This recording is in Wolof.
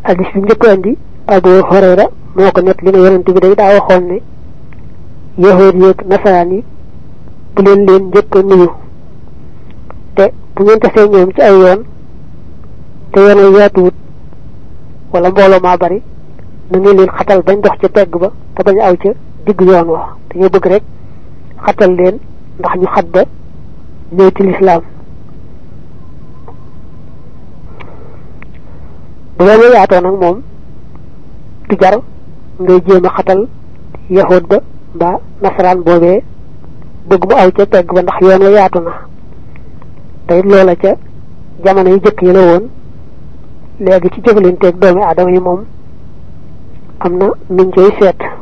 hadis bi njëkk andi Abu Hurayra moo ko net li ne yonent bi day daa waxoon ne yahuud yeeg nasaraan yi bu leen njëkk a nuyu te bu ngeen tasee ñoom ci ay yoon te yoon yaatuwut wala mbooloo maa bari na ngeen leen xatal bañ dox ca pegg ba te bañ aw ca digg yoon wa dañoo bëgg rek xatal leen ndax ñu xat ba ñëw ci lislaam bu loolu yaatoo nag moom du jar ngay jéem a xatal yahuud ba mbaa nasaraan boobee bëgg mu aw ca pegg ba ndax yoon wa yaatu na te it loola ca jamono yu jëkk yi la woon léegi ci jëfalanteeg doomi aadama yi moom am na nuñ koy seet